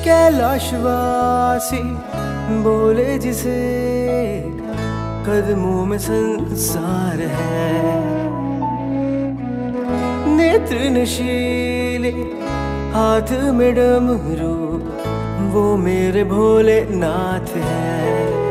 कैलाशवासी बोले जिसे कदमों में संसार है। नेत्र नशीले हाथ में डमरू वो मेरे भोलेनाथ है।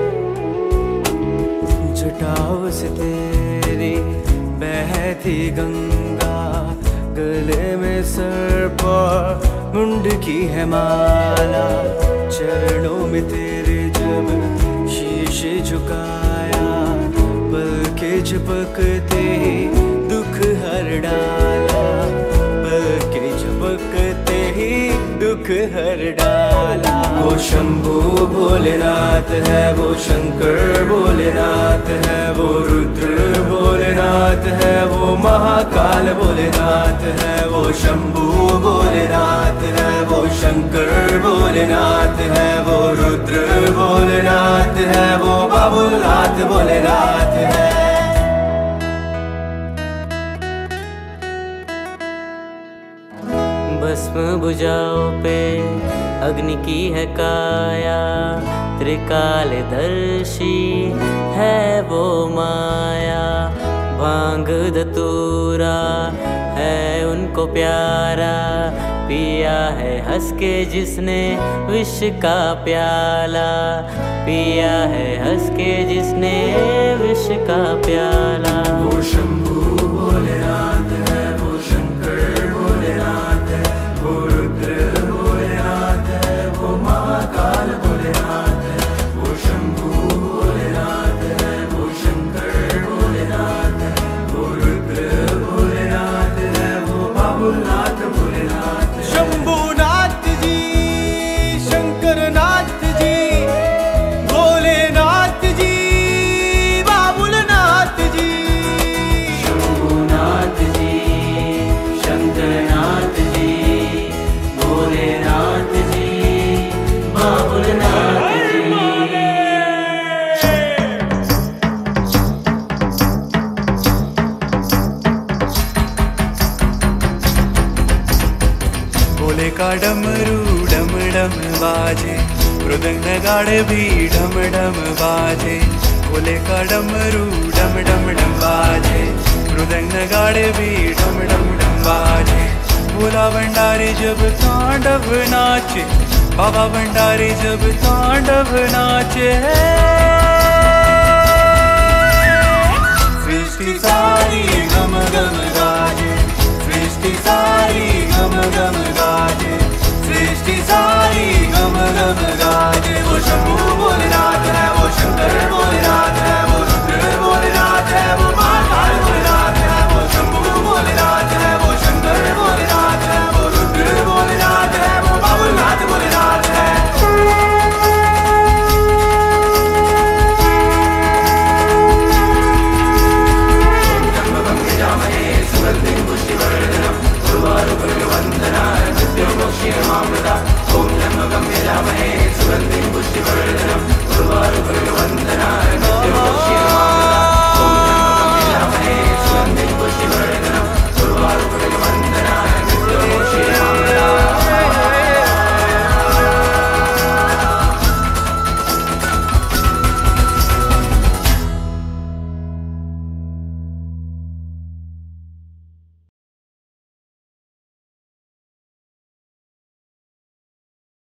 जटाओं से तेरी बहती गंगा, गले में सर्प मुंड की है माला। चरणों में तेरे जब शीश झुकाया, पल के झपकते ही दुख हर डाला। पल के झपकते ही दुख हर डाला। वो शंभू भोलेनाथ है, वो शंकर भोलेनाथ है, वो रुद्र भोलेनाथ है, वो महाकाल भोलेनाथ है। वो शंभू भोलेनाथ है, वो शंकर भोलेनाथ है, वो रुद्र भोलेनाथ है, वो बाबुलनाथ भोलेनाथ है। भस्म बुझाओ पे अग्नि की है काया, त्रिकालदर्शी है वो माया। भांग धतूरा है उनको प्यारा, पिया है हंस के जिसने विष का प्याला। पिया है हंस के जिसने विष का प्याला। वो शंभू भोलेनाथ है, वो शंकर भोलेनाथ है, वो रुद्र भोलेनाथ है, वो महाकाल भोलेनाथ है। वो शंभू भोलेनाथ है, वो शंकर भोलेनाथ है, वो रुद्र भोलेनाथ है, वो बाबुलनाथ भोलेनाथ है। शंभुनाथ जी, शंकरनाथ जी, भोलेनाथ जी, बाबुलनाथ जी। शंभुनाथ जी, शंकरनाथ जी, भोलेनाथ जी, बाबुलनाथ जी। भोले का डमरू डम डम बाजे, मृदंग नगाड़े भी डम डम बाजे। भोले का डमरू डम डम डम बाजे, मृदंग नगाड़े भी डम डम डम बाजे। भोला भंडारी जब तांडव नाचे, बाबा भंडारी जब तांडव नाचे। सृष्टि सारी गम गम